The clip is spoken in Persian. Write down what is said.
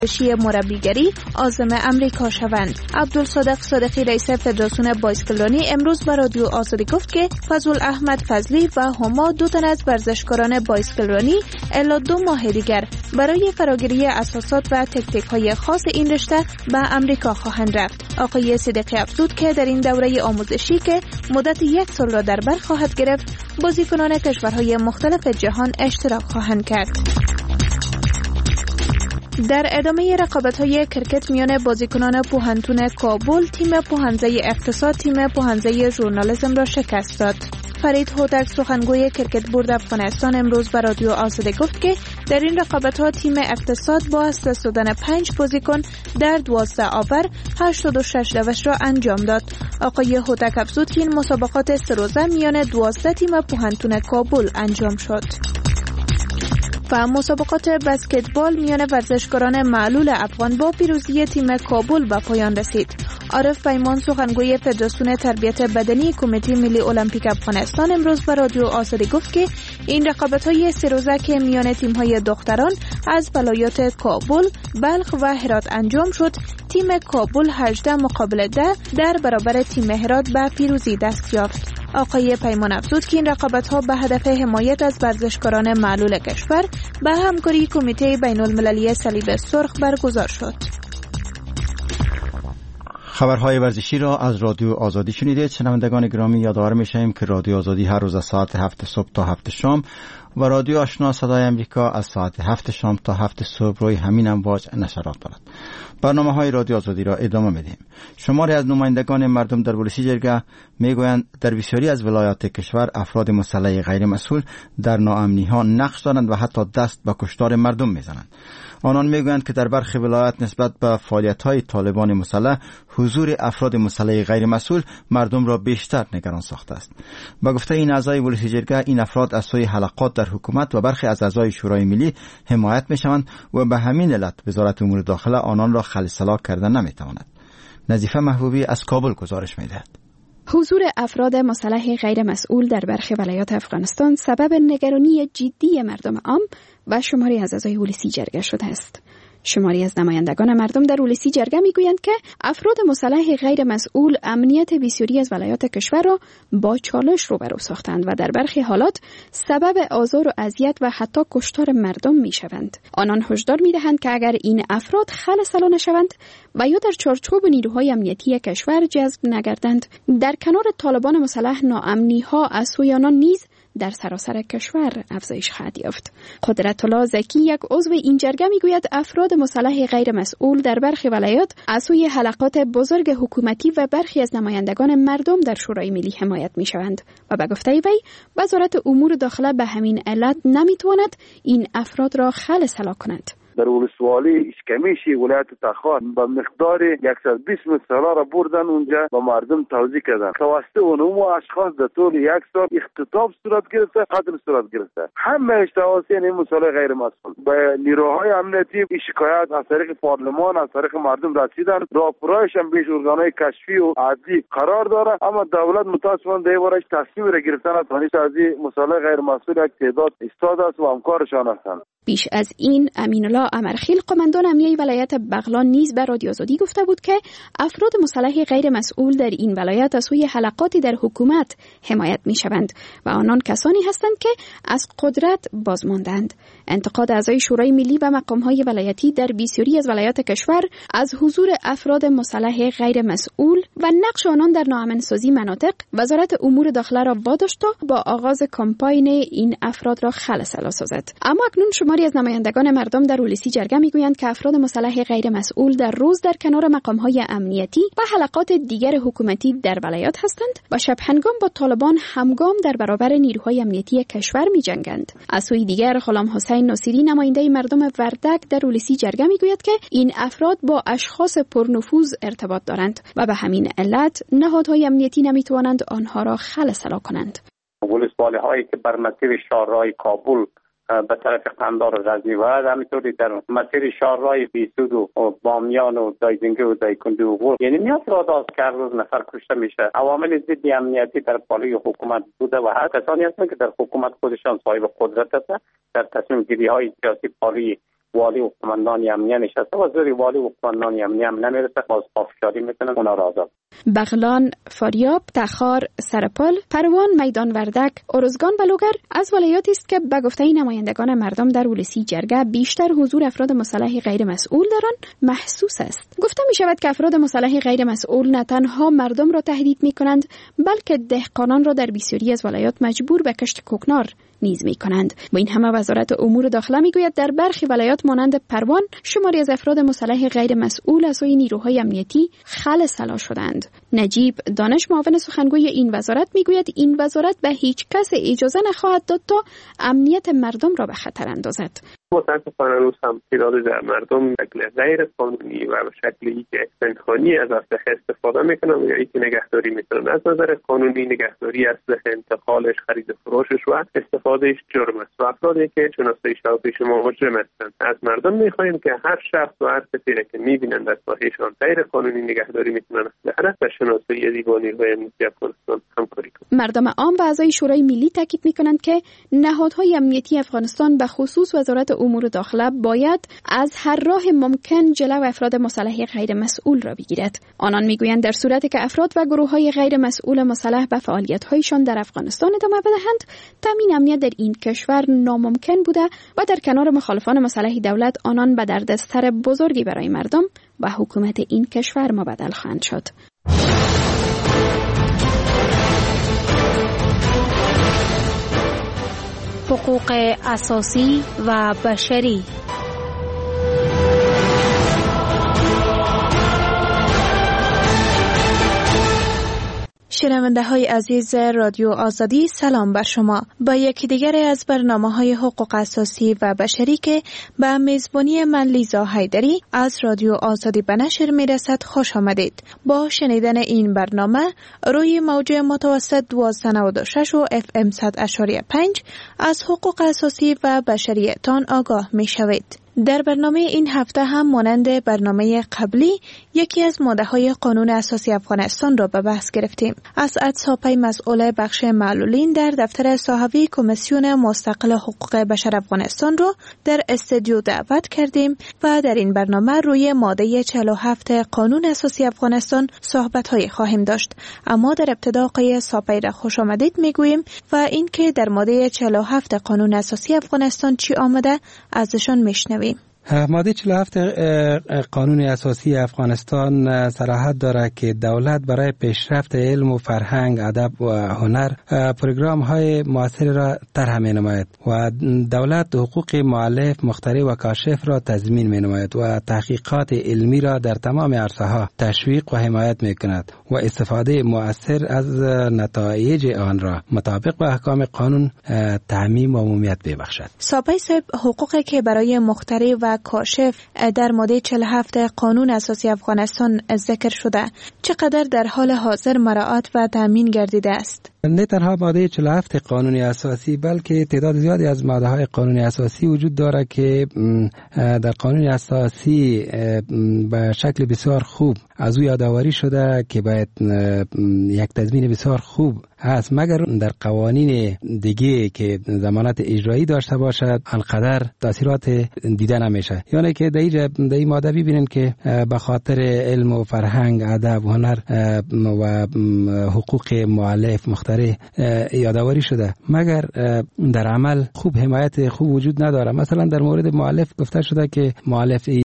آموزشی مربیگری عازم امریکا شوند. عبدالصادق صادقی رئیس فدراسیون بایسکلرانی امروز به رادیو آزادی گفت که فضل احمد فضلی و هما دو تن از ورزشکاران بایسکلرانی الا 2 ماه دیگر برای فراگیری اساسات و تکنیک‌های خاص این رشته به امریکا خواهند رفت. آقای صادقی افزود که در این دوره آموزشی که مدت 1 سال را در بر خواهد گرفت، بازیکنان کشورهای مختلف جهان اشتراک خواهند کرد. در ادامه رقابت‌های کرکت میان بازیکنان پوهنتون کابل، تیم پوهنځی اقتصاد تیم پوهنځی ژورنالیسم را شکست داد. فرید هوتک سخنگوی کرکت بورد افغانستان امروز به رادیو آزادی گفت که در این رقابت‌ها تیم اقتصاد با از دست دادن 5 بازیکن در 12 آور 86 روش را انجام داد. آقای هوتک افزود که این مسابقات 3 روزه میان 12 تیم پوهنتون کابل انجام شد. و مسابقات بسکتبال میان ورزشکاران معلول افغان با پیروزی تیم کابل به پایان رسید. عارف پیمان سخنگوی فدراسیون تربیت بدنی کمیته ملی المپیک افغانستان امروز به رادیو آزادی گفت که این رقابت‌های 3 روزه که میان تیم‌های دختران از ولایات کابل، بلخ و هرات انجام شد، تیم کابل 18 مقابل 10 در برابر تیم هرات به پیروزی دست یافت. آقای پیمان افزود که این رقابت‌ها به هدف حمایت از ورزشکاران معلول کشور به همکاری کمیته بین‌المللی صلیب سرخ برگزار شد. خبرهای ورزشی را از رادیو آزادی شنیدید. شنوندگان گرامی، یادآور می‌شویم که رادیو آزادی هر روز از ساعت 7 صبح تا 7 شام و رادیو آشنا صدای امریکا از ساعت 7 شام تا 7 صبح روی همین امواج نشرات دارد. برنامه‌های رادیو آزادی را ادامه می‌دهیم. شماری از نمایندگان مردم در ولسی جرگه میگویند در بسیاری از ولایات کشور افراد مسلح غیر مسئول در ناامنی‌ها نقش دارند و حتی دست به کشتار مردم می‌زنند. آنان میگویند که در برخی ولایات نسبت به فعالیت‌های طالبان مسلح حضور افراد مسلح غیر مسئول مردم را بیشتر نگران ساخته است. با گفته این اعضای ولسی جرگه، این افراد از سوی حلقات در حکومت و برخی از اعضای شورای ملی حمایت می‌شوند و به همین علت وزارت امور داخله آنان را خلع کردن نمی‌تواند. نظیفه محبوبی از کابل گزارش می‌دهد. حضور افراد مسلح غیر مسئول در برخی ولایات افغانستان سبب نگرانی جدی مردم عام و شماری از اعضای ولسی جرگه شده است. شماری از نمایندگان مردم در ولسی جرگه میگویند که افراد مسلح غیر مسئول امنیت بسیاری از ولایات کشور را با چالش روبرو ساختند و در برخی حالات سبب آزار و اذیت و حتی کشتار مردم میشوند. آنان هشدار میدهند که اگر این افراد خلع نشوند و یا در چارچوب نیروهای امنیتی کشور جذب نگردند، در کنار طالبان مسلح ناامنی ها از سوی آنان نیز در سراسر کشور افزایش خواهد یافت. قدرت الله زکی، یک عضو این جرگه، میگوید افراد مسلح غیر مسئول در برخی ولایات از سوی حلقات بزرگ حکومتی و برخی از نمایندگان مردم در شورای ملی حمایت میشوند و به گفته وی وزارت امور داخله به همین علت نمیتواند این افراد را خلع کند. در ولسوالی اشکمیشی ولایت تخار با مقدار 120 مسئله را بردن اونجا با مردم توضیح کردن. توسط اونم اشخاص در طول 1 سال اختطاف صورت گرفته، قتل صورت گرفته. همه توسط این مسئله غیر مسئول به نیروهای امنیتی شکایت از طریق پارلمان از طریق مردم رسیدن. راهپورایش هم بیش ارگانهای کشفی و عادی قرار داره، اما دولت متاسفانه در بارش تصمیم را گرفتن از مسئله غیر مسئول یک تعداد استاد است و همکارشان هستند. بیش از این، امین الله امرخیل، قماندان امنیه ولایت بغلان، نیز به رادیو آزادی گفته بود که افراد مسلح غیر مسئول در این ولایت از سوی حلقاتی در حکومت حمایت می‌شوند و آنان کسانی هستند که از قدرت بازماندند. انتقاد اعضای شورای ملی و مقام‌های ولایتی در بسیاری از ولایات کشور از حضور افراد مسلح غیر مسئول و نقش آنان در ناامن‌سازی مناطق، وزارت امور داخله را واداشت تا با آغاز کمپاین این افراد را خلع سازد. اما اکنون شماری از نمایندگان مردم در ولسی جرگه میگویند که افراد مسلح غیر مسئول در روز در کنار مقام‌های امنیتی و حلقات دیگر حکومتی در ولایات هستند و شب هنگام با طالبان همگام در برابر نیروهای امنیتی کشور می‌جنگند. از سوی دیگر، غلام حسین ناصری، نماینده مردم وردک در ولسی جرگه میگوید که این افراد با اشخاص پرنفوذ ارتباط دارند و به همین علت نهادهای امنیتی نمیتوانند آنها را خلع کنند. ولسوالی‌هایی که بر مسیر شهرهای کابل به طرف قندار غزنی و همینطوری در مسیر شهرهای بیسود و بامیان و دایزنگه و دایکنده و غور، یعنی میاد را که هر روز نفر کشته میشه. عوامل ضد امنیتی در پالای حکومت بوده و هست کسانی هستند که در حکومت خودشان صاحب قدرت هستند، در تصمیم گیری های سیاسی پالای والی و قماندان امنیه نشسته و زیر والی و قماندان امنیه هم نمیرسه، باز پافشاری میکنن اونا را آزاد. بغلان، فاریاب، تخار، سرپل، پروان، میدان وردک، ارزگان و لوگر از ولایاتی است که به گفته نمایندگان مردم در ولسی جرگه بیشتر حضور افراد مسلح غیر مسئول در آن محسوس است. گفته می شود که افراد مسلح غیر مسئول نه تنها مردم را تهدید می کنند بلکه دهقانان را در بسیاری از ولایات مجبور به کشت کوکنار نیز می کنند. با این همه وزارت امور داخله می گوید در برخی ولایات مانند پروان شماری از افراد مسلح غیر مسئول از سوی نیروهای امنیتی خلسلا شدند. نجیب دانش معاون سخنگوی این وزارت می گوید این وزارت به هیچ کس اجازه نخواهد داد تا امنیت مردم را به خطر اندازد. متاسفانه روز هم تعداد در مردم شکل غیر قانونی و به شکلی که پنهانی از اسلحه استفاده میکنن یا اینکه نگهداری میکنن. از نظر قانونی نگهداری اسلحه، انتقالش، خرید و فروشش و استفادهش جرم است و افرادی که شناسایی شده پیش ما مجرم هستند. از مردم میخواهیم که هر شخص و هر کسی که میبینند در ساحهشان غیر قانونی نگهداری میکنن اسلحه و شناسایی دیوانی های امنیتی افغانستان همکاری کنند. مردم عام و اعضای شورای ملی تاکید میکنند که نهادهای امنیتی افغانستان به خصوص وزارت امور داخله باید از هر راه ممکن جلو افراد مسلح غیر مسئول را بگیرد. آنان میگویند در صورتی که افراد و گروه‌های غیر مسئول مسلح به فعالیت‌هایشان در افغانستان ادامه بدهند، تامین امنیت در این کشور ناممکن بوده و در کنار مخالفان مسلح دولت آنان به دردسر بزرگی برای مردم و حکومت این کشور مبدل خواهند شد. حقوق اساسی و بشری. شنونده های عزیز رادیو آزادی، سلام بر شما. با یکی دیگر از برنامه های حقوق اساسی و بشری که به میزبانی من لیزا حیدری از رادیو آزادی به نشر می رسد خوش آمدید. با شنیدن این برنامه روی موج متوسط 1296 و FM 100.5 از حقوق اساسی و بشری تان آگاه می شوید. در برنامه این هفته هم مانند برنامه قبلی یکی از ماده‌های قانون اساسی افغانستان را به بحث گرفتیم. اسعد ساپی مسئول بخش معلولین در دفتر صحوی کمیسیون مستقل حقوق بشر افغانستان را در استودیو دعوت کردیم و در این برنامه روی ماده 47 قانون اساسی افغانستان صحبت‌های خواهیم داشت. اما در ابتدا آقای ساپی را خوش آمدید میگوییم و اینکه در ماده 47 قانون اساسی افغانستان چی آمده ازشان میشنویم. ماده 47 قانون اساسی افغانستان صلاحیت دارد که دولت برای پیشرفت علم و فرهنگ، ادب و هنر پروگرام های موثر را طرح می نماید و دولت حقوق مؤلف، مخترع و کاشف را تضمین می نماید و تحقیقات علمی را در تمام عرصه ها تشویق و حمایت می کند و استفاده مؤثر از نتایج آن را مطابق با احکام قانون تعمیم و عمومیت ببخشد. ساپی صاحب، حقوقی که برای مخترع و کاشف در ماده 47 قانون اساسی افغانستان ذکر شده چقدر در حال حاضر مراعات و تامین گردیده است؟ نه تنها ماده 47 قانون اساسی بلکه تعداد زیادی از ماده های قانون اساسی وجود دارد که در قانون اساسی به شکل بسیار خوب از او یادآوری شده که باید یک تضمین بسیار خوب هست، مگر در قوانین دیگه که ضمانت اجرایی داشته باشد انقدر تاثیرات دیده نمیشه. یعنی که در این ماده ببینیم که به خاطر علم و فرهنگ، ادب و هنر و حقوق مؤلف، مخترع یادآوری شده، مگر در عمل خوب حمایت خوب وجود نداره. مثلا در مورد مؤلف گفته شده که مؤلف